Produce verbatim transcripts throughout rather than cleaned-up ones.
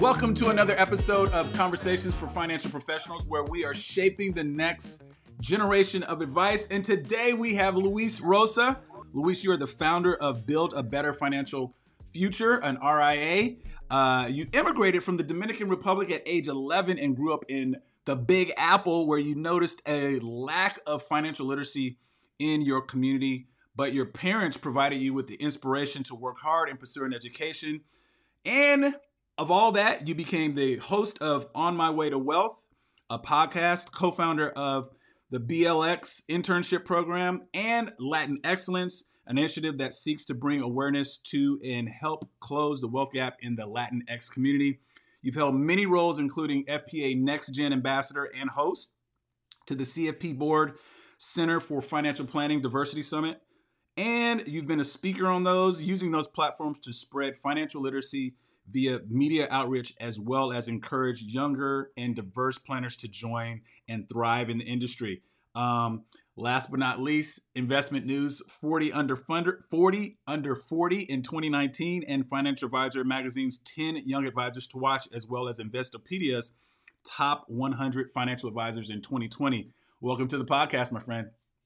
Welcome to another episode of Conversations for Financial Professionals, where we are shaping the next generation of advice. And today we have Luis Rosa. Luis, you are the founder of Build a Better Financial Future, an R I A. Uh, you immigrated from the Dominican Republic at age eleven and grew up in the Big Apple, where you noticed a lack of financial literacy in your community, but your parents provided you with the inspiration to work hard and pursue an education. And of all that, you became the host of On My Way to Wealth, a podcast, co-founder of the B L X internship program, and Latin Excellence, an initiative that seeks to bring awareness to and help close the wealth gap in the Latinx community. You've held many roles, including F P A Next Gen Ambassador and host to the C F P Board Center for Financial Planning Diversity Summit. And you've been a speaker on those, using those platforms to spread financial literacy via media outreach, as well as encourage younger and diverse planners to join and thrive in the industry. Um, last but not least, Investment News forty under forty under forty in twenty nineteen, and Financial Advisor Magazine's ten Young Advisors to Watch, as well as Investopedia's top one hundred financial advisors in twenty twenty. Welcome to the podcast, my friend.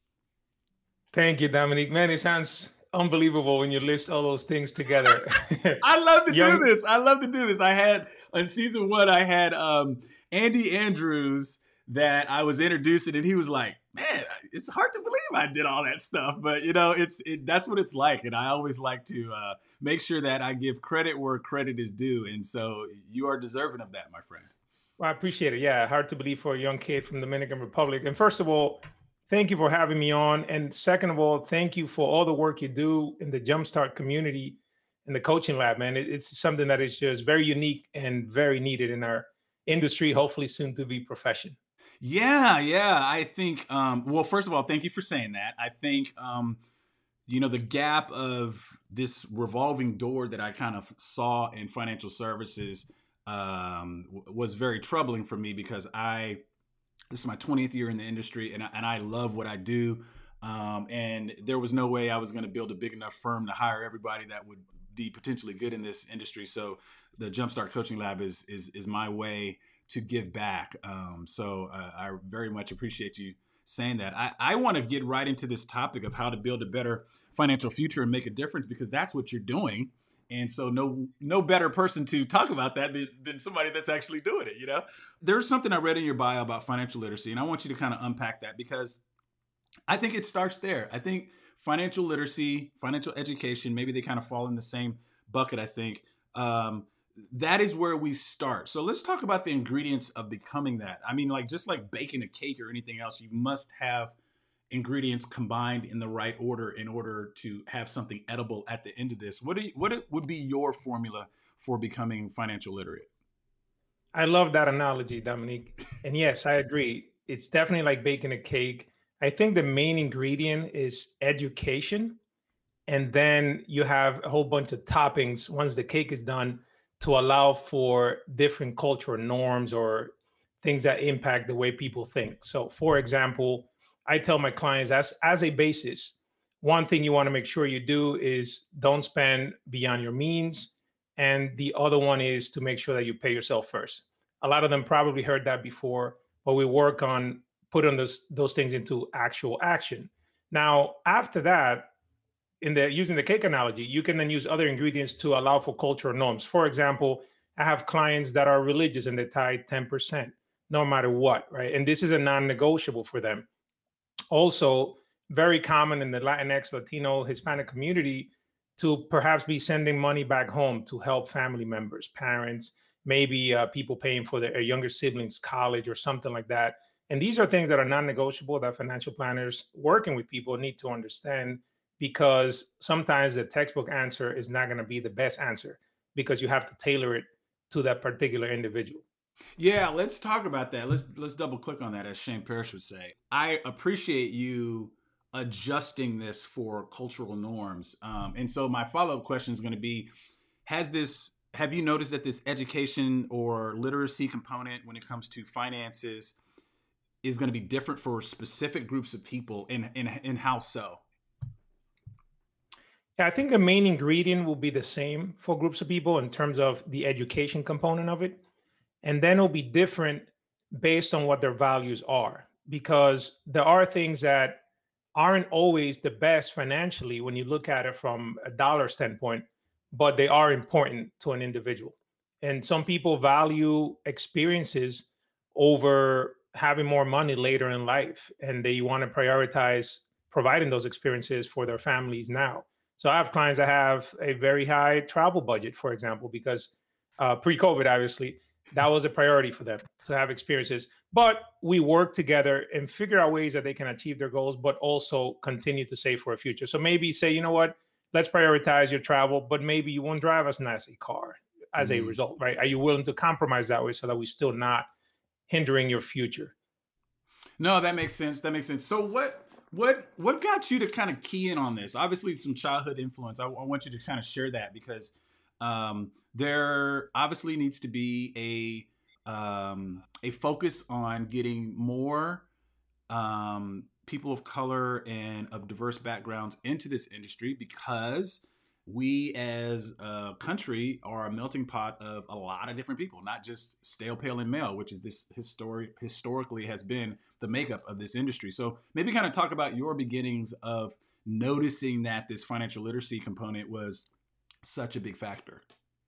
Thank you, Dominique. Man, it sounds unbelievable when you list all those things together. I love to Young... do this. I love to do this. I had, on season one, I had um, Andy Andrews that I was introducing, and he was like, man, it's hard to believe I did all that stuff. But, you know, it's it, that's what it's like. And I always like to uh, make sure that I give credit where credit is due. And so you are deserving of that, my friend. Well, I appreciate it. Yeah, hard to believe for a young kid from the Dominican Republic. And first of all, thank you for having me on. And second of all, thank you for all the work you do in the Jumpstart community and the coaching lab, man. It, it's something that is just very unique and very needed in our industry, hopefully soon to be profession. Yeah, yeah. I think, um, well, first of all, thank you for saying that. I think, um, you know, the gap of this revolving door that I kind of saw in financial services um, w- was very troubling for me, because I, this is my twentieth year in the industry, and I, and I love what I do. Um, and there was no way I was going to build a big enough firm to hire everybody that would be potentially good in this industry. So the Jumpstart Coaching Lab is is is my way to give back. Um, so uh, I very much appreciate you saying that. I, I want to get right into this topic of how to build a better financial future and make a difference, because that's what you're doing. And so no no better person to talk about that than, than somebody that's actually doing it, you know? There's something I read in your bio about financial literacy, and I want you to kind of unpack that, because I think it starts there. I think financial literacy, financial education, maybe they kind of fall in the same bucket, I think. Um, that is where we start. So let's talk about the ingredients of becoming that. I mean, like just like baking a cake or anything else, you must have ingredients combined in the right order in order to have something edible at the end of this. What, do you, what would be your formula for becoming financial literate? I love that analogy, Dominique. And yes, I agree. It's definitely like baking a cake. I think the main ingredient is education. And then you have a whole bunch of toppings once the cake is done to allow for different cultural norms or things that impact the way people think. So for example, I tell my clients, as, as a basis, one thing you want to make sure you do is don't spend beyond your means. And the other one is to make sure that you pay yourself first. A lot of them probably heard that before, but we work on putting those, those things into actual action. Now, after that, in the using the cake analogy, you can then use other ingredients to allow for cultural norms. For example, I have clients that are religious and they tithe ten percent, no matter what, right? And this is a non-negotiable for them. Also, very common in the Latinx, Latino, Hispanic community to perhaps be sending money back home to help family members, parents, maybe uh, people paying for their younger siblings' college or something like that. And these are things that are non-negotiable that financial planners working with people need to understand, because sometimes the textbook answer is not going to be the best answer, because you have to tailor it to that particular individual. Yeah, let's talk about that. Let's let's double click on that, as Shane Parrish would say. I appreciate you adjusting this for cultural norms. Um, and so my follow-up question is going to be, has this, have you noticed that this education or literacy component when it comes to finances is going to be different for specific groups of people, and, and, and how so? Yeah, I think the main ingredient will be the same for groups of people in terms of the education component of it. And then it'll be different based on what their values are, because there are things that aren't always the best financially when you look at it from a dollar standpoint, but they are important to an individual. And some people value experiences over having more money later in life, and they want to prioritize providing those experiences for their families now. So I have clients that have a very high travel budget, for example, because uh, pre-COVID, obviously, that was a priority for them to have experiences. But we work together and figure out ways that they can achieve their goals, but also continue to save for a future. So maybe say, you know what, let's prioritize your travel, but maybe you won't drive as nice a car as a Mm. result, right? Are you willing to compromise that way so that we're still not hindering your future? No, that makes sense. That makes sense. So what what what got you to kind of key in on this? Obviously, some childhood influence. I, I want you to kind of share that because um, there obviously needs to be a um, a focus on getting more um, people of color and of diverse backgrounds into this industry because we as a country are a melting pot of a lot of different people, not just stale, pale, and male, which is this historic historically has been the makeup of this industry. So maybe kind of talk about your beginnings of noticing that this financial literacy component was such a big factor.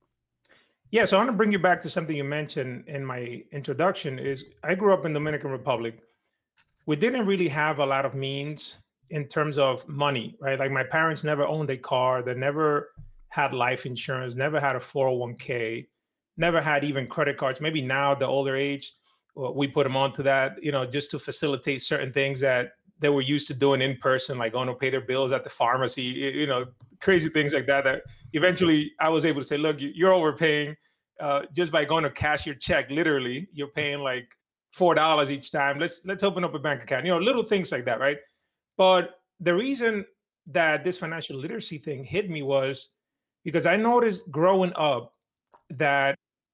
Yeah, so I want to bring you back to something you mentioned in my introduction is I grew up in Dominican Republic. We didn't really have a lot of means in terms of money, right? Like my parents never owned a car, they never had life insurance, never had a four oh one k, never had even credit cards. Maybe now, the older age, well, we put them onto that, you know, just to facilitate certain things that they were used to doing in person, like going to pay their bills at the pharmacy, y- you know, crazy things like that. That eventually I was able to say, look, you- you're overpaying uh, just by going to cash your check. Literally, you're paying like four dollars each time. Let's let's open up a bank account. You know, little things like that, right? But the reason that this financial literacy thing hit me was because I noticed growing up that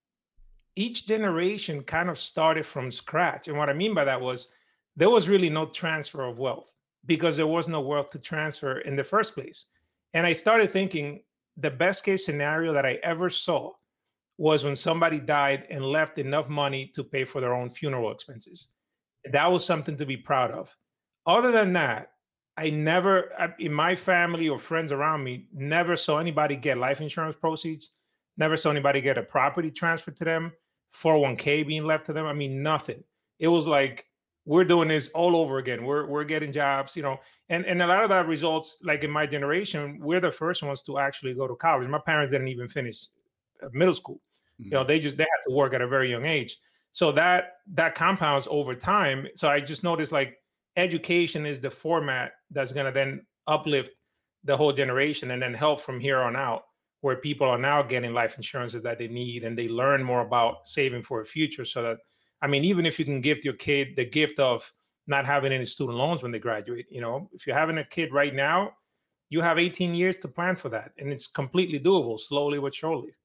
each generation kind of started from scratch. And what I mean by that was there was really no transfer of wealth because there was no wealth to transfer in the first place. And I started thinking the best case scenario that I ever saw was when somebody died and left enough money to pay for their own funeral expenses. That was something to be proud of. Other than that, I never, I- in my family or friends around me, never saw anybody get life insurance proceeds, never saw anybody get a property transferred to them, four oh one k being left to them. I mean, nothing. It was like, we're doing this all over again. We're we're getting jobs, you know, and and a lot of that results, like in my generation, we're the first ones to actually go to college. My parents didn't even finish uh, middle school. You know, Mm. they just they had to work at a very young age. So that that compounds over time. So I just noticed like education is the format that's going to then uplift the whole generation and then help from here on out, where people are now getting life insurances that they need and they learn more about saving for a future. So that, I mean, even if you can give your kid the gift of not having any student loans when they graduate, you know, if you're having a kid right now, you have eighteen years to plan for that, and it's completely doable, slowly but surely.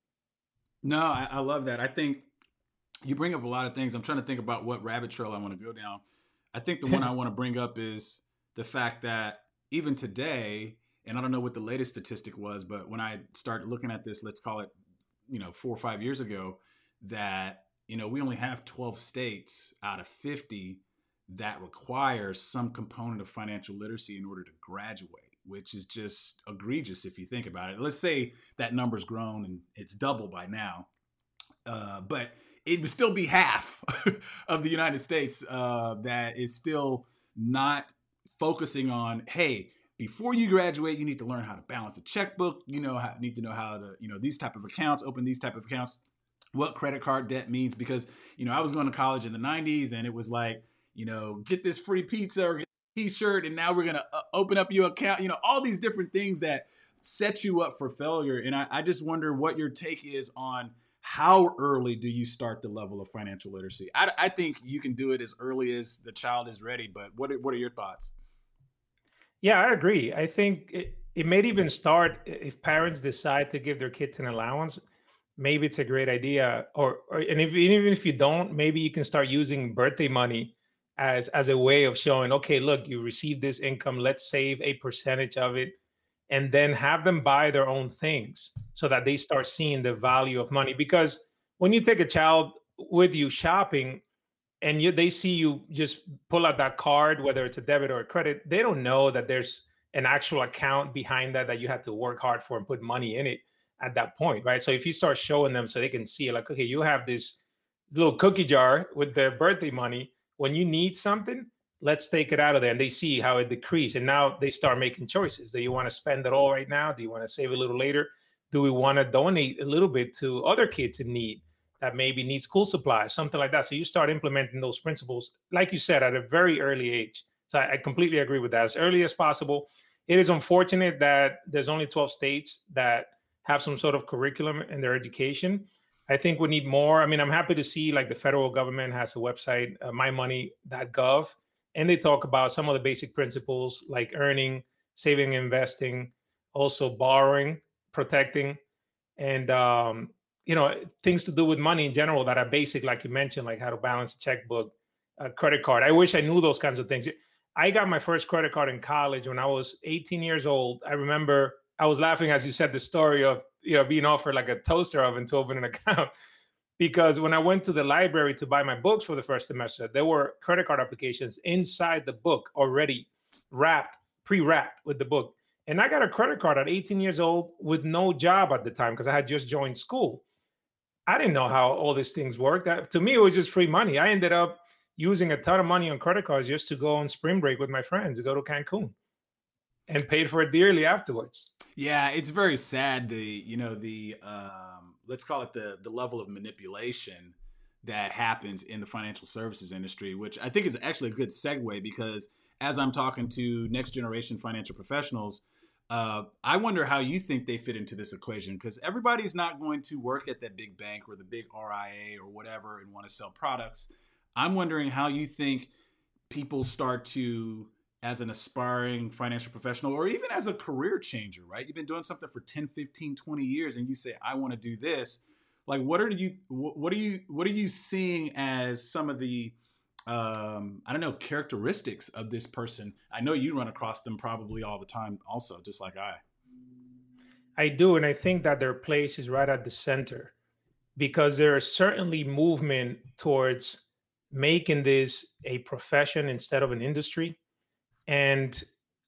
No, I, I love that. I think you bring up a lot of things. I'm trying to think about what rabbit trail I want to go down. I think the one I want to bring up is the fact that even today, and I don't know what the latest statistic was, but when I started looking at this, let's call it, you know, four or five years ago, that, you know, we only have twelve states out of fifty that require some component of financial literacy in order to graduate, which is just egregious if you think about it. Let's say that number's grown and it's double by now, uh, but it would still be half of the United States uh, that is still not focusing on, hey, before you graduate, you need to learn how to balance a checkbook. You know, how, need to know how to, you know, these type of accounts, open these type of accounts, what credit card debt means. Because, you know, I was going to college in the nineties and it was like, you know, get this free pizza or get a t-shirt and now we're going to uh, open up your account, you know, all these different things that set you up for failure. And I, I just wonder what your take is on how early do you start the level of financial literacy? I, I think you can do it as early as the child is ready, but what are, what are your thoughts? Yeah, I agree. I think it, it may even start if parents decide to give their kids an allowance. Maybe it's a great idea, or, or and if even if you don't, maybe you can start using birthday money as as a way of showing, okay, look, you received this income. Let's save a percentage of it, and then have them buy their own things so that they start seeing the value of money. Because when you take a child with you shopping and you, they see you just pull out that card, whether it's a debit or a credit, they don't know that there's an actual account behind that that you had to work hard for and put money in it at that point, right? So if you start showing them so they can see, like, okay, you have this little cookie jar with their birthday money. When you need something, let's take it out of there. And they see how it decreased. And now they start making choices. Do you want to spend it all right now? Do you want to save a little later? Do we want to donate a little bit to other kids in need that maybe need school supplies, something like that? So you start implementing those principles, like you said, at a very early age. So I, I completely agree with that. As early as possible. It is unfortunate that there's only twelve states that have some sort of curriculum in their education. I think we need more. I mean, I'm happy to see like the federal government has a website, uh, my money dot gov, and they talk about some of the basic principles like earning, saving, investing, also borrowing, protecting, and um, you know, things to do with money in general that are basic, like you mentioned, like how to balance a checkbook, a credit card. I wish I knew those kinds of things. I got my first credit card in college when I was eighteen years old. I remember I was laughing as you said the story of, you know, being offered like a toaster oven to open an account. Because when I went to the library to buy my books for the first semester, there were credit card applications inside the book already wrapped, pre-wrapped with the book. And I got a credit card at eighteen years old with no job at the time because I had just joined school. I didn't know how all these things worked. That, to me, it was just free money. I ended up using a ton of money on credit cards just to go on spring break with my friends, to go to Cancun, and paid for it dearly afterwards. Yeah, it's very sad. The you know the um, let's call it the the level of manipulation that happens in the financial services industry, which I think is actually a good segue because as I'm talking to next generation financial professionals, uh, I wonder how you think they fit into this equation because everybody's not going to work at that big bank or the big R I A or whatever and want to sell products. I'm wondering how you think people start to, as an aspiring financial professional or even as a career changer, right? You've been doing something for ten, fifteen, twenty years and you say, I want to do this. Like, what are you, what are you, what are you seeing as some of the, um, I don't know, characteristics of this person? I know you run across them probably all the time also, just like I. I do. And I think that their place is right at the center because there is certainly movement towards making this a profession instead of an industry. And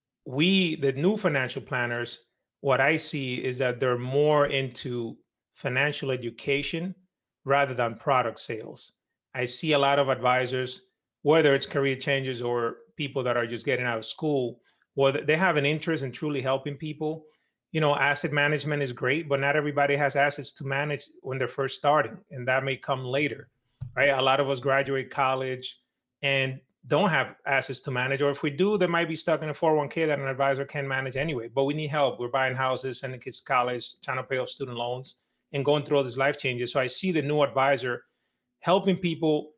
we, the new financial planners, what I see is that they're more into financial education rather than product sales. I see a lot of advisors, whether it's career changers or people that are just getting out of school, whether they have an interest in truly helping people. You know, asset management is great, but not everybody has assets to manage when they're first starting, and that may come later, right? A lot of us graduate college and don't have assets to manage, or if we do, they might be stuck in a four oh one k that an advisor can manage anyway. But we need help. We're buying houses, sending kids to college, trying to pay off student loans, and going through all these life changes. So I see the new advisor helping people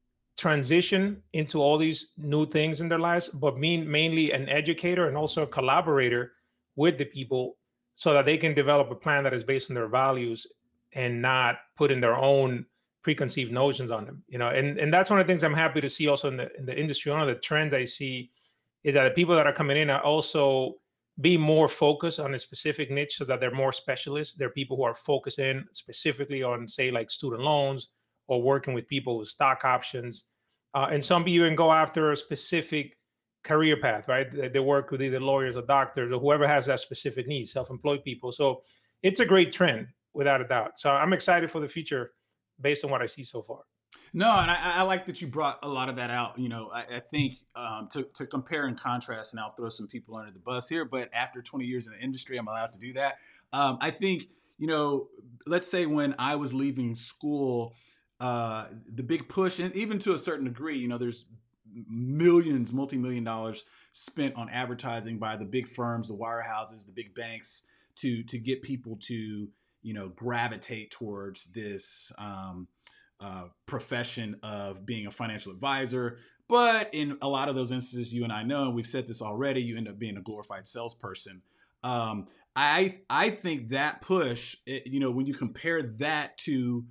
transition into all these new things in their lives, but being mainly an educator and also a collaborator with the people so that they can develop a plan that is based on their values and not put in their own preconceived notions on them, you know, and, and that's one of the things I'm happy to see also in the in the industry. One of the trends I see is that the people that are coming in are also be more focused on a specific niche so that they're more specialists. They're people who are focused in specifically on, say, like student loans or working with people with stock options. Uh, and some people even go after a specific career path, right? They, they work with either lawyers or doctors or whoever has that specific need, self-employed people. So it's a great trend without a doubt. So I'm excited for the future based on what I see so far. No, and I, I like that you brought a lot of that out. You know, I, I think um, to, to compare and contrast, and I'll throw some people under the bus here, but after twenty years in the industry, I'm allowed to do that. Um, I think, you know, let's say when I was leaving school, uh, the big push, and even to a certain degree, you know, there's millions, multi-million dollars spent on advertising by the big firms, the wirehouses, the big banks to to get people to, you know, gravitate towards this um, uh, profession of being a financial advisor. But in a lot of those instances, you and I know, and we've said this already, you end up being a glorified salesperson. Um, I I think that push, it, you know, when you compare that to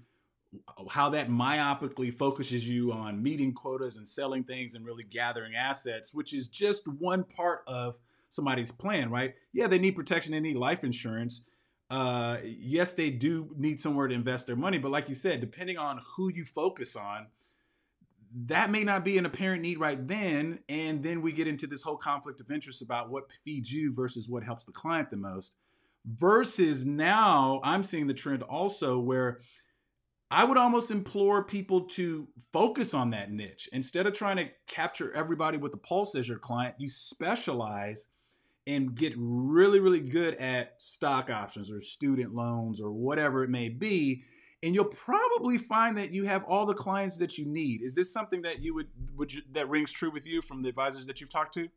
how that myopically focuses you on meeting quotas and selling things and really gathering assets, which is just one part of somebody's plan, right? Yeah, they need protection, they need life insurance. Uh, yes, they do need somewhere to invest their money, but like you said, depending on who you focus on, that may not be an apparent need right then. And then we get into this whole conflict of interest about what feeds you versus what helps the client the most. Versus now I'm seeing the trend also where I would almost implore people to focus on that niche. Instead of trying to capture everybody with the pulse as your client, you specialize and get really, really good at stock options or student loans or whatever it may be. And you'll probably find that you have all the clients that you need. Is this something that you would, would you, that rings true with you from the advisors that you've talked to?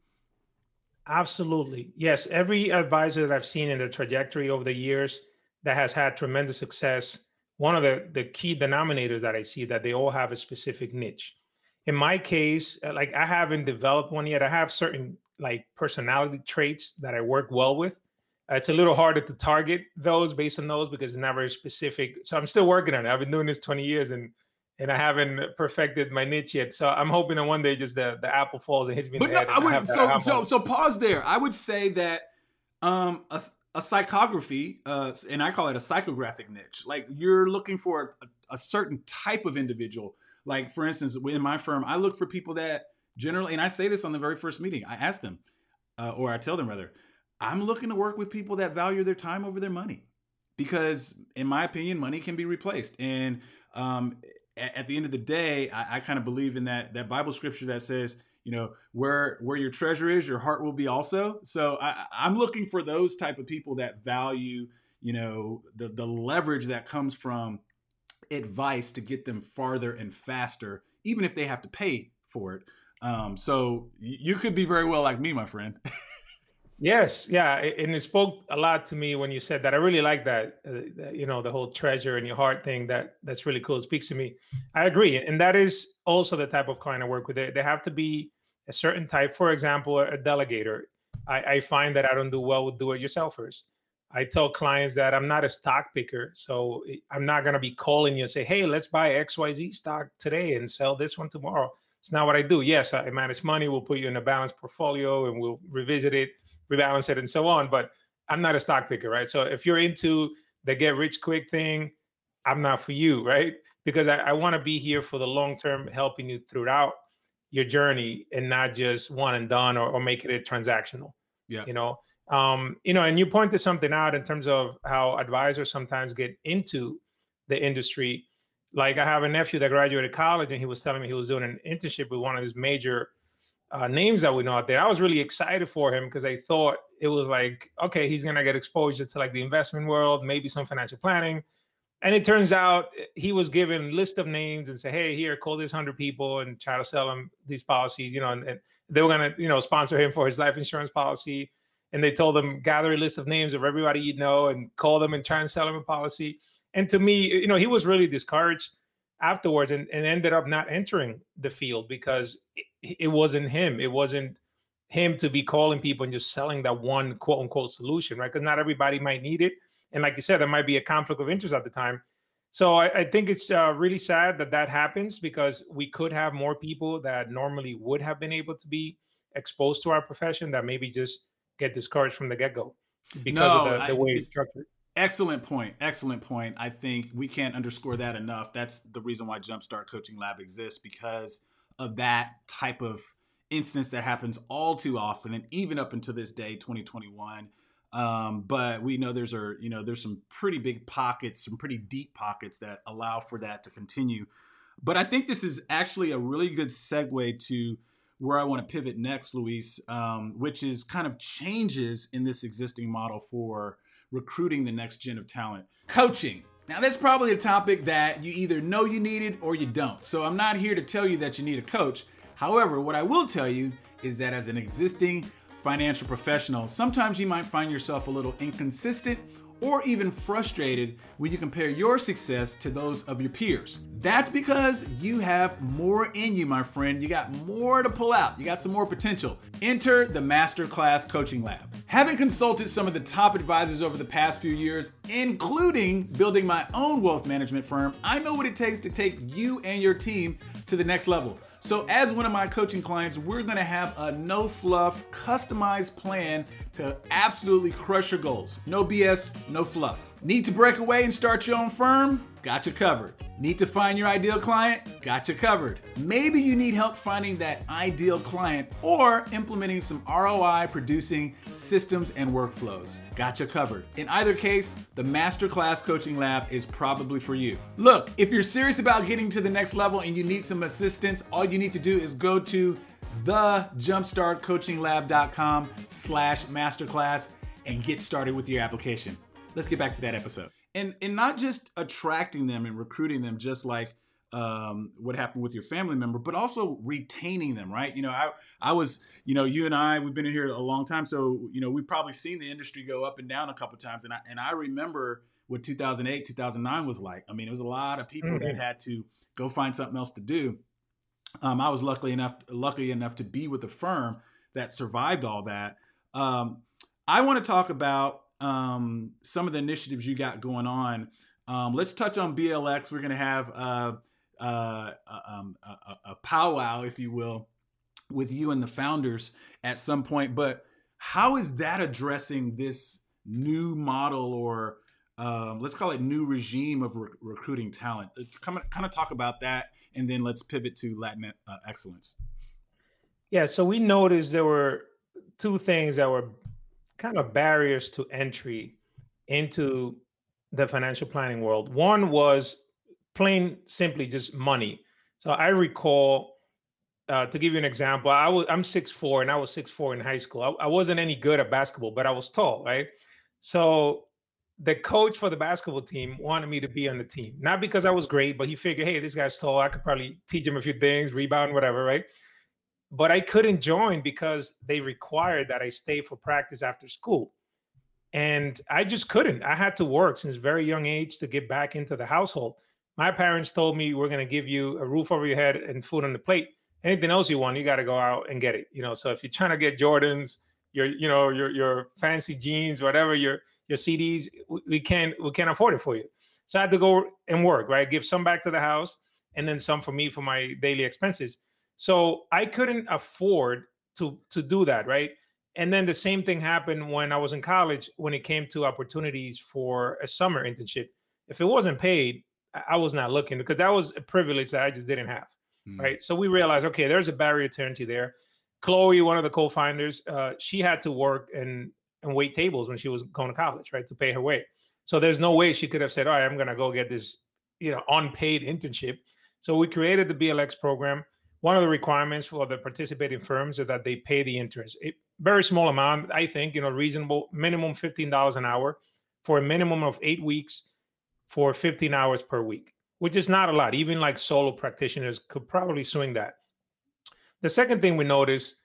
Absolutely. Yes. Every advisor that I've seen in their trajectory over the years that has had tremendous success, one of the, the key denominators that I see that they all have a specific niche. In my case, uh, like I haven't developed one yet. I have certain like personality traits that I work well with. Uh, it's a little harder to target those based on those because it's not very specific. So I'm still working on it. I've been doing this twenty years and and I haven't perfected my niche yet. So I'm hoping that one day just the, the apple falls and hits me in but the no, head. I would, I so, so, so pause there. I would say that um, a, a psychography, uh, and I call it a psychographic niche. Like you're looking for a, a certain type of individual. Like for instance, in my firm, I look for people that generally, and I say this on the very first meeting, I ask them, uh, or I tell them rather, I'm looking to work with people that value their time over their money. Because in my opinion, money can be replaced. And um, at, at the end of the day, I, I kind of believe in that that Bible scripture that says, you know, where where your treasure is, your heart will be also. So I, I'm looking for those type of people that value, you know, the the leverage that comes from advice to get them farther and faster, even if they have to pay for it. Um, so you could be very well like me, my friend. Yes, yeah, a- and it spoke a lot to me when you said that. I really like that, uh, that, you know, the whole treasure in your heart thing. That that's really cool. It speaks to me. I agree, and that is also the type of client I work with. They, they have to be a certain type. For example, a delegator. I, I find that I don't do well with do-it-yourselfers. I tell clients that I'm not a stock picker, so I'm not gonna be calling you and say, "Hey, let's buy X Y Z stock today and sell this one tomorrow." It's not what I do. Yes, I manage money. We'll put you in a balanced portfolio, and we'll revisit it, rebalance it, and so on. But I'm not a stock picker, right? So if you're into the get rich quick thing, I'm not for you, right? Because I, I want to be here for the long term, helping you throughout your journey and not just one and done or, or making it transactional. Yeah. You know, um, you know, and you pointed something out in terms of how advisors sometimes get into the industry. Like I have a nephew that graduated college, and he was telling me he was doing an internship with one of these major uh, names that we know out there. I was really excited for him because I thought it was like, okay, he's gonna get exposure to like the investment world, maybe some financial planning. And it turns out he was given a list of names and say, hey, here, call this hundred people and try to sell them these policies, you know, and, and they were gonna, you know, sponsor him for his life insurance policy. And they told him, gather a list of names of everybody you know and call them and try and sell them a policy. And to me, you know, he was really discouraged afterwards and, and ended up not entering the field because it, it wasn't him. It wasn't him to be calling people and just selling that one quote unquote solution, right? Because not everybody might need it. And like you said, there might be a conflict of interest at the time. So I, I think it's uh, really sad that that happens because we could have more people that normally would have been able to be exposed to our profession that maybe just get discouraged from the get-go because no, of the, the I, way it's structured. Excellent point. Excellent point. I think we can't underscore that enough. That's the reason why Jumpstart Coaching Lab exists, because of that type of instance that happens all too often, and even up until this day, twenty twenty-one. Um, but we know there's a, you know, there's some pretty big pockets, some pretty deep pockets that allow for that to continue. But I think this is actually a really good segue to where I want to pivot next, Luis, um, which is kind of changes in this existing model for recruiting the next gen of talent. Coaching. Now, that's probably a topic that you either know you need it or you don't. So I'm not here to tell you that you need a coach. However, what I will tell you is that as an existing financial professional, sometimes you might find yourself a little inconsistent or even frustrated when you compare your success to those of your peers. That's because you have more in you, my friend. You got more to pull out. You got some more potential. Enter the Masterclass Coaching Lab. Having consulted some of the top advisors over the past few years, including building my own wealth management firm, I know what it takes to take you and your team to the next level. So as one of my coaching clients, we're gonna have a no fluff, customized plan to absolutely crush your goals. No B S, no fluff. Need to break away and start your own firm? Got you covered. Need to find your ideal client? Got you covered. Maybe you need help finding that ideal client or implementing some R O I producing systems and workflows. Got you covered. In either case, the Masterclass Coaching Lab is probably for you. Look, if you're serious about getting to the next level and you need some assistance, all you need to do is go to the jumpstart coaching lab dot com slash masterclass and get started with your application. Let's get back to that episode. And and not just attracting them and recruiting them, just like um, what happened with your family member, but also retaining them, right? You know, I I was, you know, you and I, we've been in here a long time, so you know, we've probably seen the industry go up and down a couple of times, and I and I remember what two thousand eight, two thousand nine was like. I mean, it was a lot of people mm-hmm. that had to go find something else to do. Um, I was lucky enough lucky enough to be with a firm that survived all that. Um, I want to talk about um, some of the initiatives you got going on. Um, let's touch on B L X. We're going to have uh, uh, um, a, a powwow, if you will, with you and the founders at some point. But how is that addressing this new model, or um, let's call it new regime of re- recruiting talent? Kind of, kind of talk about that, and then let's pivot to Latin uh, excellence. Yeah, so we noticed there were two things that were kind of barriers to entry into the financial planning world. One was plain simply just money. So I recall, uh, to give you an example, I was I'm six foot four and I was six foot four in high school. I, I wasn't any good at basketball, but I was tall, right? So the coach for the basketball team wanted me to be on the team, not because I was great, but he figured, hey, this guy's tall. I could probably teach him a few things, rebound, whatever, right? But I couldn't join because they required that I stay for practice after school. And I just couldn't. I had to work since a very young age to get back into the household. My parents told me, we're going to give you a roof over your head and food on the plate. Anything else you want, you got to go out and get it. You know, so if you're trying to get Jordans, your, you know, your, your fancy jeans, whatever, your, your C Ds, we can't, we can't afford it for you. So I had to go and work, right? Give some back to the house and then some for me for my daily expenses. So I couldn't afford to, to do that, right? And then the same thing happened when I was in college, when it came to opportunities for a summer internship. If it wasn't paid, I was not looking, because that was a privilege that I just didn't have, mm. right? So we realized, okay, there's a barrier to entry there. Chloe, one of the co-founders, uh, she had to work and, and wait tables when she was going to college, right, to pay her way. So there's no way she could have said, all right, I'm going to go get this, you know, unpaid internship. So we created the B L X program. One of the requirements for the participating firms is that they pay the interest. A very small amount, I think, you know, reasonable, minimum fifteen dollars an hour for a minimum of eight weeks for fifteen hours per week, which is not a lot. Even like solo practitioners could probably swing that. The second thing we noticed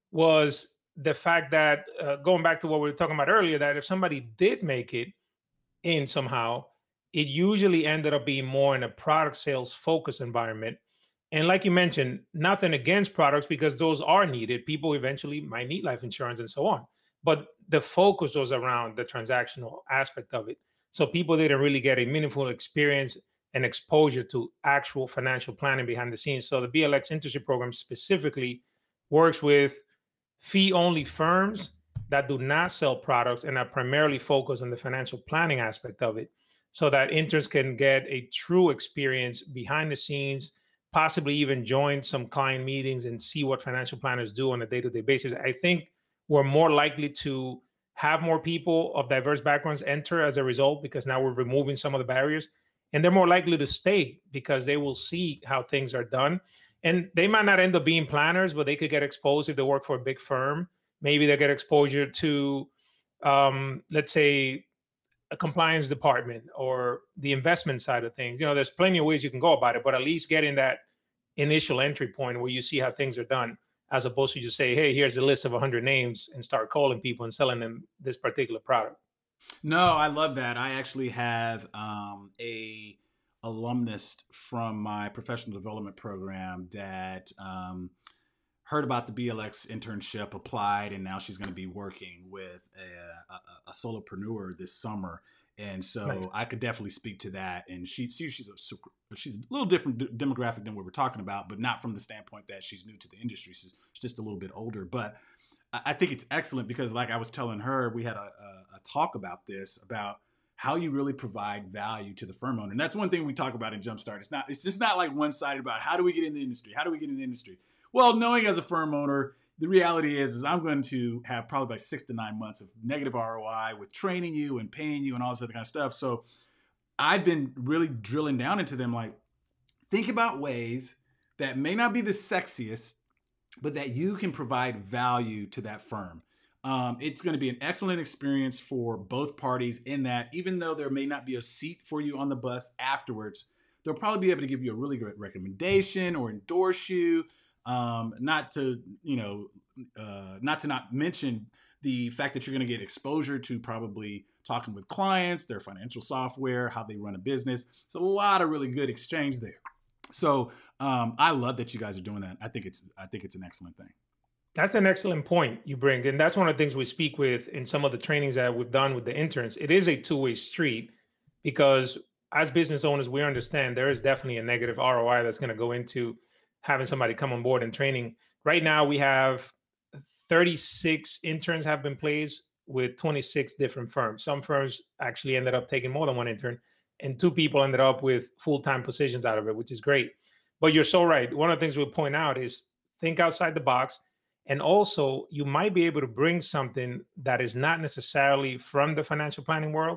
was the fact that, uh, going back to what we were talking about earlier, that if somebody did make it in somehow, it usually ended up being more in a product sales focused environment. And like you mentioned, nothing against products, because those are needed. People eventually might need life insurance and so on. But the focus was around the transactional aspect of it. So people didn't really get a meaningful experience and exposure to actual financial planning behind the scenes. So the B L X internship program specifically works with fee-only firms that do not sell products and are primarily focused on the financial planning aspect of it, so that interns can get a true experience behind the scenes, possibly even join some client meetings and see what financial planners do on a day-to-day basis. I think we're more likely to have more people of diverse backgrounds enter as a result, because now we're removing some of the barriers, and they're more likely to stay because they will see how things are done. And they might not end up being planners, but they could get exposed if they work for a big firm. Maybe they get exposure to, um, let's say, a compliance department or the investment side of things. You know, there's plenty of ways you can go about it, but at least getting that initial entry point where you see how things are done, as opposed to just say, hey, here's a list of one hundred names and start calling people and selling them this particular product. No, I love that. I actually have um, a alumnus from my professional development program that um, heard about the B L X internship, applied, and now she's going to be working with a, a, a solopreneur this summer. And so Nice. I could definitely speak to that. And she, she she's a she's a little different d- demographic than what we're talking about, but not from the standpoint that she's new to the industry. She's, she's just a little bit older. But I, I think it's excellent because, like I was telling her, we had a, a, a talk about this about how you really provide value to the firm owner. And that's one thing we talk about in Jumpstart. It's not it's just not like one sided about how do we get in the industry? How do we get in the industry? Well, knowing as a firm owner, the reality is, is I'm going to have probably like six to nine months of negative R O I with training you and paying you and all this other kind of stuff. So I've been really drilling down into them, like, think about ways that may not be the sexiest, but that you can provide value to that firm. Um, it's going to be an excellent experience for both parties in that even though there may not be a seat for you on the bus afterwards, they'll probably be able to give you a really great recommendation or endorse you. Um, not to, you know, uh, not to not mention the fact that you're going to get exposure to probably talking with clients, their financial software, how they run a business. It's a lot of really good exchange there. So um, I love that you guys are doing that. I think it's I think it's an excellent thing. That's an excellent point you bring. And that's one of the things we speak with in some of the trainings that we've done with the interns. It is a two-way street because as business owners, we understand there is definitely a negative R O I that's going to go into having somebody come on board and training. Right now, we have thirty-six interns have been placed with twenty-six different firms. Some firms actually ended up taking more than one intern, and two people ended up with full-time positions out of it, which is great. But you're so right. One of the things we'll point out is think outside the box. And also, you might be able to bring something that is not necessarily from the financial planning world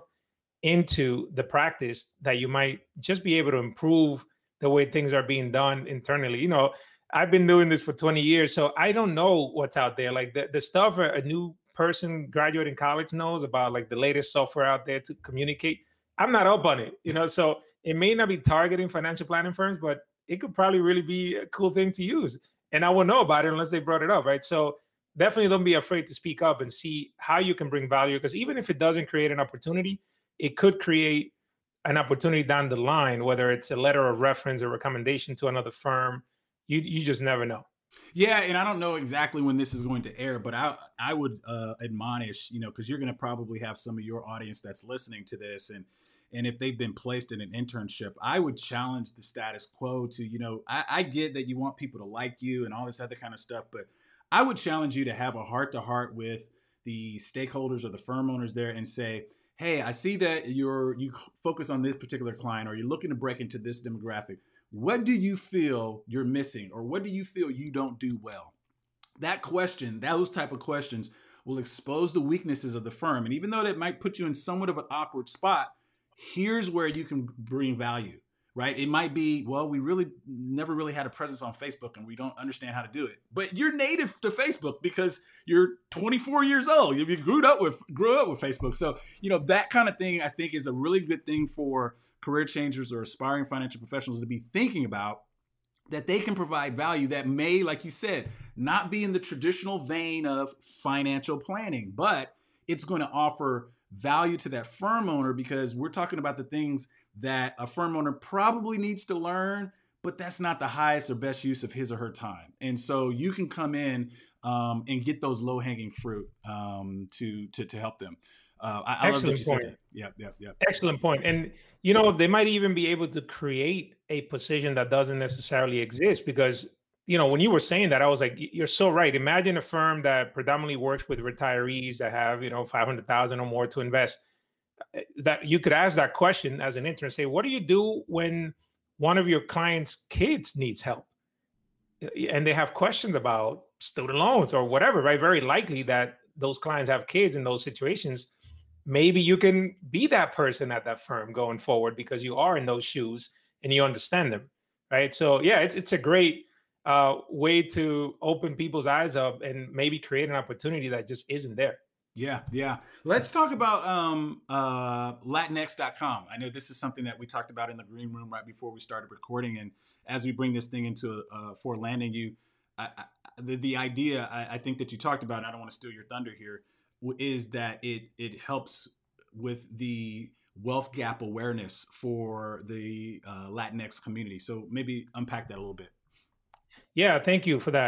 into the practice that you might just be able to improve the way things are being done internally. You know, I've been doing this for twenty years, so I don't know what's out there. Like the, the stuff a, a new person graduating college knows about, like the latest software out there to communicate. I'm not up on it, you know, so it may not be targeting financial planning firms, but it could probably really be a cool thing to use. And I won't know about it unless they brought it up, right? So definitely don't be afraid to speak up and see how you can bring value, because even if it doesn't create an opportunity, it could create an opportunity down the line, whether it's a letter of reference or recommendation to another firm. You you just never know. Yeah, and I don't know exactly when this is going to air, but I I would uh, admonish, you know, because you're going to probably have some of your audience that's listening to this, and and if they've been placed in an internship, I would challenge the status quo to, you know, I, I get that you want people to like you and all this other kind of stuff, but I would challenge you to have a heart to heart with the stakeholders or the firm owners there and say, hey, I see that you're you focus on this particular client or you're looking to break into this demographic. What do you feel you're missing, or what do you feel you don't do well? That question, those type of questions will expose the weaknesses of the firm. And even though that might put you in somewhat of an awkward spot, here's where you can bring value, right? It might be, well, we really never really had a presence on Facebook and we don't understand how to do it. But you're native to Facebook because you're twenty-four years old. You grew up with grew up with Facebook. So, you know, that kind of thing I think is a really good thing for career changers or aspiring financial professionals to be thinking about, that they can provide value that may, like you said, not be in the traditional vein of financial planning, but it's going to offer value to that firm owner, because we're talking about the things that a firm owner probably needs to learn, but that's not the highest or best use of his or her time. And so you can come in um, and get those low hanging fruit um, to, to, to help them. Uh, I, I love that you Excellent said point. that. Yeah, yeah, yeah. Excellent point. And, you know, they might even be able to create a position that doesn't necessarily exist because, you know, when you were saying that, I was like, you're so right. Imagine a firm that predominantly works with retirees that have, you know, five hundred thousand or more to invest. Uh, That you could ask that question as an intern, say, what do you do when one of your clients' kids needs help? Uh, And they have questions about student loans or whatever, right? Very likely that those clients have kids in those situations. Maybe you can be that person at that firm going forward because you are in those shoes and you understand them, right? So yeah, it's it's a great uh, way to open people's eyes up and maybe create an opportunity that just isn't there. Yeah, yeah. Let's talk about um, uh, Latinx dot com. I know this is something that we talked about in the green room right before we started recording. And as we bring this thing into uh, for landing you, I, I, the, the idea I, I think that you talked about, and I don't want to steal your thunder here, w- is that it it helps with the wealth gap awareness for the uh, Latinx community. So maybe unpack that a little bit. Yeah, thank you for that.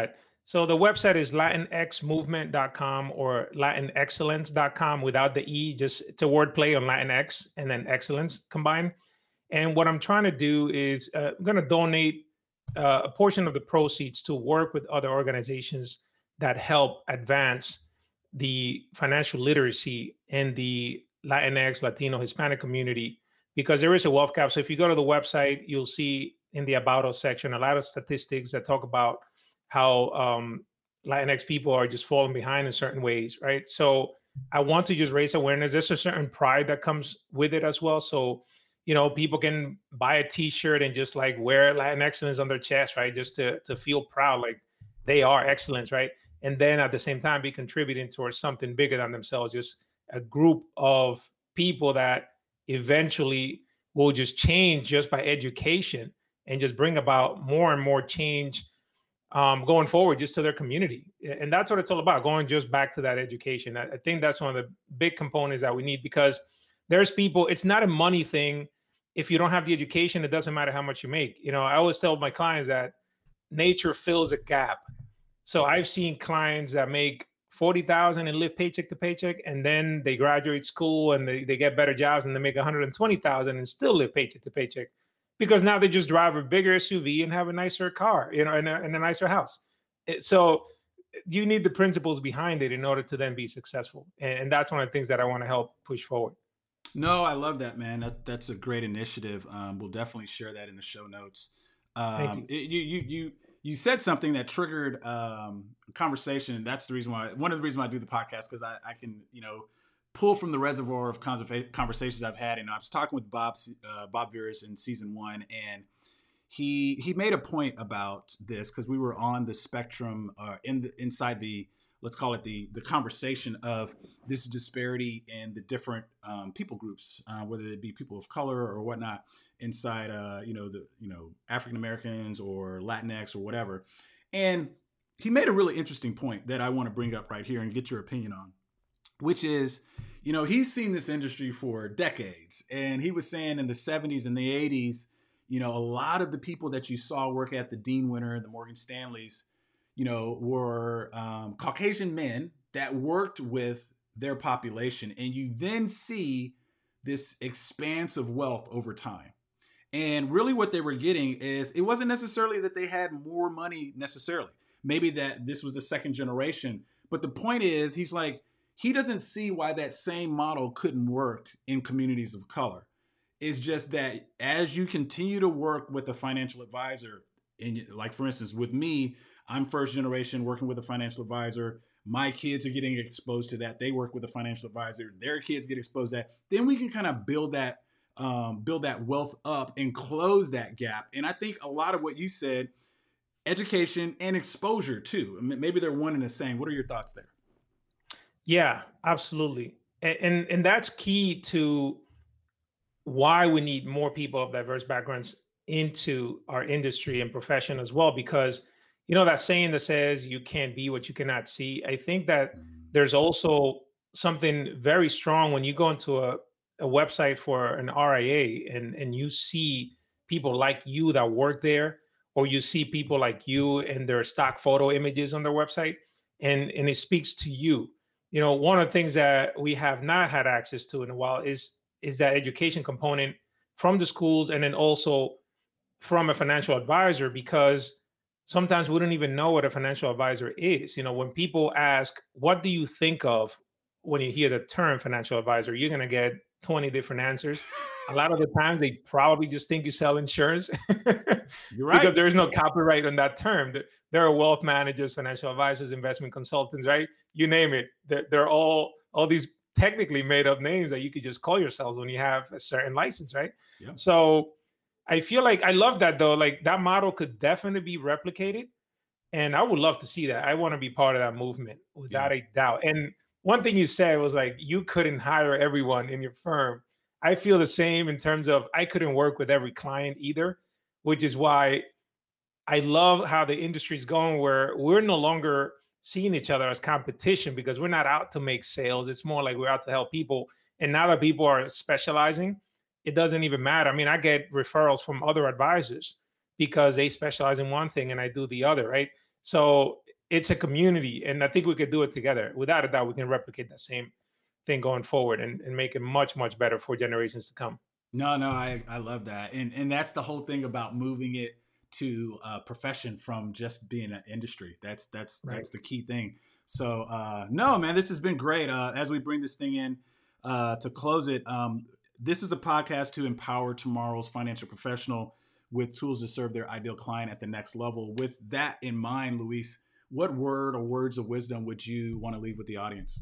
So the website is latinx movement dot com or latin excellence dot com without the E, just it's a wordplay on Latinx and then excellence combined. And what I'm trying to do is uh, I'm going to donate uh, a portion of the proceeds to work with other organizations that help advance the financial literacy in the Latinx, Latino, Hispanic community, because there is a wealth gap. So if you go to the website, you'll see in the About Us section a lot of statistics that talk about how um, Latinx people are just falling behind in certain ways, right? So I want to just raise awareness. There's a certain pride that comes with it as well. So, you know, people can buy a T-shirt and just like wear Latin excellence on their chest, right? Just to to feel proud, like they are excellence, right? And then at the same time, be contributing towards something bigger than themselves, just a group of people that eventually will just change just by education and just bring about more and more change um, going forward just to their community. And that's what it's all about, going just back to that education. I, I think that's one of the big components that we need, because there's people, it's not a money thing. If you don't have the education, it doesn't matter how much you make. You know, I always tell my clients that nature fills a gap. So I've seen clients that make forty thousand and live paycheck to paycheck, and then they graduate school and they, they get better jobs and they make one hundred twenty thousand and still live paycheck to paycheck, because now they just drive a bigger S U V and have a nicer car, you know, and a, and a nicer house. It- so you need the principles behind it in order to then be successful. And, and that's one of the things that I want to help push forward. No, I love that, man. That, that's a great initiative. Um, we'll definitely share that in the show notes. Thank Um, you. it, you, you, you, you said something that triggered um, a conversation, and that's the reason why. One of the reasons why I do the podcast, because I, I can, you know, pull from the reservoir of conversa- conversations I've had. And I was talking with Bob, uh, Bob Viris in season one, and he he made a point about this because we were on the spectrum, uh, in the, inside the, let's call it the the conversation of this disparity in the different um, people groups, uh, whether it be people of color or whatnot, inside uh, you know the you know African Americans or Latinx or whatever. And he made a really interesting point that I want to bring up right here and get your opinion on, which is, you know, he's seen this industry for decades, and he was saying in the seventies and the eighties, you know, a lot of the people that you saw work at the Dean Winter, the Morgan Stanleys, you know, were um, Caucasian men that worked with their population. And you then see this expanse of wealth over time. And really what they were getting is, it wasn't necessarily that they had more money necessarily. Maybe that this was the second generation. But the point is, he's like, he doesn't see why that same model couldn't work in communities of color. It's just that as you continue to work with a financial advisor, and like for instance, with me, I'm first generation working with a financial advisor. My kids are getting exposed to that. They work with a financial advisor. Their kids get exposed to that. Then we can kind of build that, um, build that wealth up and close that gap. And I think a lot of what you said, education and exposure too. Maybe they're one and the same. What are your thoughts there? Yeah, absolutely. And, and and that's key to why we need more people of diverse backgrounds into our industry and profession as well. Because, you know, that saying that says you can't be what you cannot see. I think that there's also something very strong when you go into a, a website for an R I A, and, and you see people like you that work there, or you see people like you and their stock photo images on their website, and, and it speaks to you. You know, one of the things that we have not had access to in a while is is that education component from the schools, and then also from a financial advisor, because sometimes we don't even know what a financial advisor is. You know, when people ask, what do you think of when you hear the term financial advisor, you're going to get twenty different answers. A lot of the times they probably just think you sell insurance You're right. because there is no copyright on that term. There there are wealth managers, financial advisors, investment consultants, right? You name it. They're, they're all all these technically made up names that you could just call yourselves when you have a certain license, right? Yeah. So I feel like I love that though. Like that model could definitely be replicated. And I would love to see that. I want to be part of that movement without Yeah. a doubt. And one thing you said was like, you couldn't hire everyone in your firm. I feel the same in terms of I couldn't work with every client either, which is why I love how the industry is going, where we're no longer seeing each other as competition, because we're not out to make sales. It's more like we're out to help people. And now that people are specializing, it doesn't even matter. I mean, I get referrals from other advisors because they specialize in one thing and I do the other, right? So it's a community, and I think we could do it together. Without a doubt, we can replicate that same thing going forward and, and make it much, much better for generations to come. No, no, I, I love that. And and that's the whole thing about moving it to a profession from just being an industry. That's that's Right. that's the key thing. So uh, no, man, this has been great. Uh, as we bring this thing in uh, to close it, um, this is a podcast to empower tomorrow's financial professional with tools to serve their ideal client at the next level. With that in mind, Luis, what word or words of wisdom would you want to leave with the audience?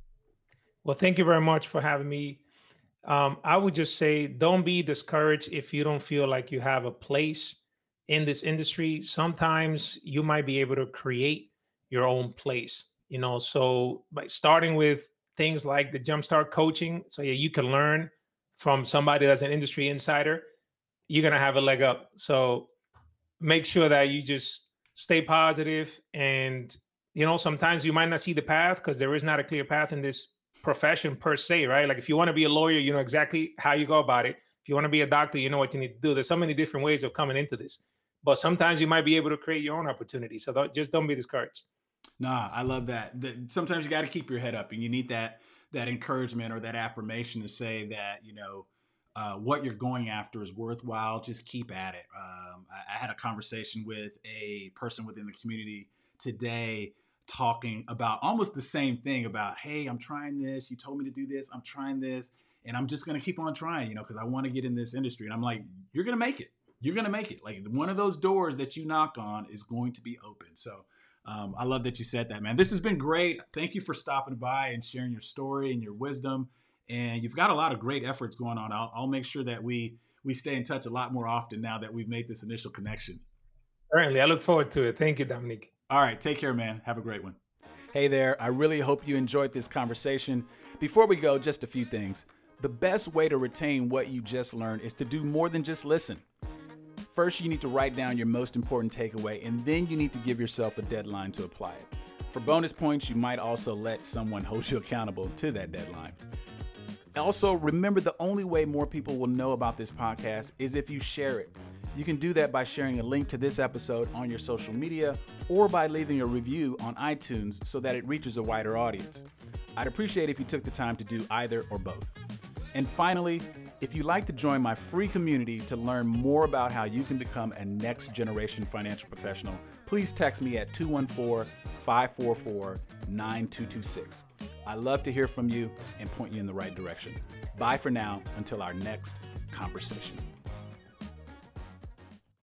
Well, thank you very much for having me. Um, I would just say don't be discouraged if you don't feel like you have a place in this industry. Sometimes you might be able to create your own place, you know. So by starting with things like the Jumpstart coaching, so yeah, you can learn from somebody that's an industry insider, you're gonna have a leg up. So make sure that you just stay positive, and you know sometimes you might not see the path because there is not a clear path in this profession per se, right? Like if you want to be a lawyer, you know exactly how you go about it. If you want to be a doctor, you know what you need to do. There's so many different ways of coming into this, but sometimes you might be able to create your own opportunity. So don't, just don't be discouraged. Nah, I love that. The, sometimes you got to keep your head up, and you need that that encouragement or that affirmation to say that you know uh, what you're going after is worthwhile. Just keep at it. Um, I, I had a conversation with a person within the community today, talking about almost the same thing about, hey, I'm trying this. You told me to do this. I'm trying this, and I'm just gonna keep on trying, you know, because I want to get in this industry. And I'm like, you're gonna make it. You're gonna make it. Like one of those doors that you knock on is going to be open. So. Um, I love that you said that, man. This has been great. Thank you for stopping by and sharing your story and your wisdom. And you've got a lot of great efforts going on. I'll, I'll make sure that we we stay in touch a lot more often now that we've made this initial connection. Certainly, I look forward to it. Thank you, Dominique. All right, take care, man. Have a great one. Hey there. I really hope you enjoyed this conversation. Before we go, just a few things. The best way to retain what you just learned is to do more than just listen. First, you need to write down your most important takeaway, and then you need to give yourself a deadline to apply it. For bonus points, you might also let someone hold you accountable to that deadline. Also, remember the only way more people will know about this podcast is if you share it. You can do that by sharing a link to this episode on your social media or by leaving a review on iTunes so that it reaches a wider audience. I'd appreciate if you took the time to do either or both. And finally, if you'd like to join my free community to learn more about how you can become a next generation financial professional, please text me at two one four, five four four, nine two two six. I love to hear from you and point you in the right direction. Bye for now until our next conversation.